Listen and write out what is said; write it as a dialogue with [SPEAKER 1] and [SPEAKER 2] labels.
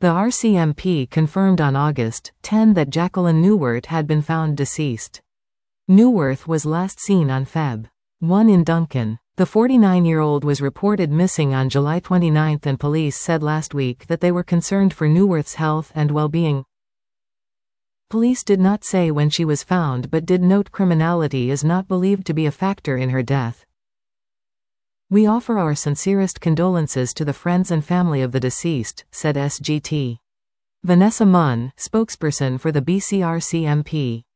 [SPEAKER 1] The RCMP confirmed on August 10 that Jacqueline Neuwirth had been found deceased. Neuwirth was last seen on Feb. 1 in Duncan. The 49-year-old was reported missing on July 29 and police said last week that they were concerned for Neuwirth's health and well-being. Police did not say when she was found but did note criminality is not believed to be a factor in her death. "We offer our sincerest condolences to the friends and family of the deceased," said SGT. Vanessa Munn, spokesperson for the BCRCMP.